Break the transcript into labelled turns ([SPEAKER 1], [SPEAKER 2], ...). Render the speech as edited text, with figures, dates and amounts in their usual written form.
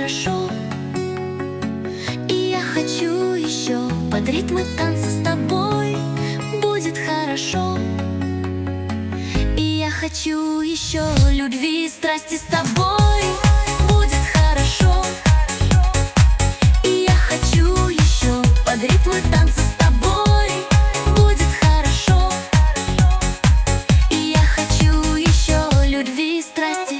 [SPEAKER 1] хорошо. И я хочу еще под ритмы танца с тобой. Будет хорошо. И я хочу еще любви и страсти с тобой. Будет хорошо. И я хочу еще под ритмы танца с тобой. Будет хорошо. И я хочу еще любви и страсти.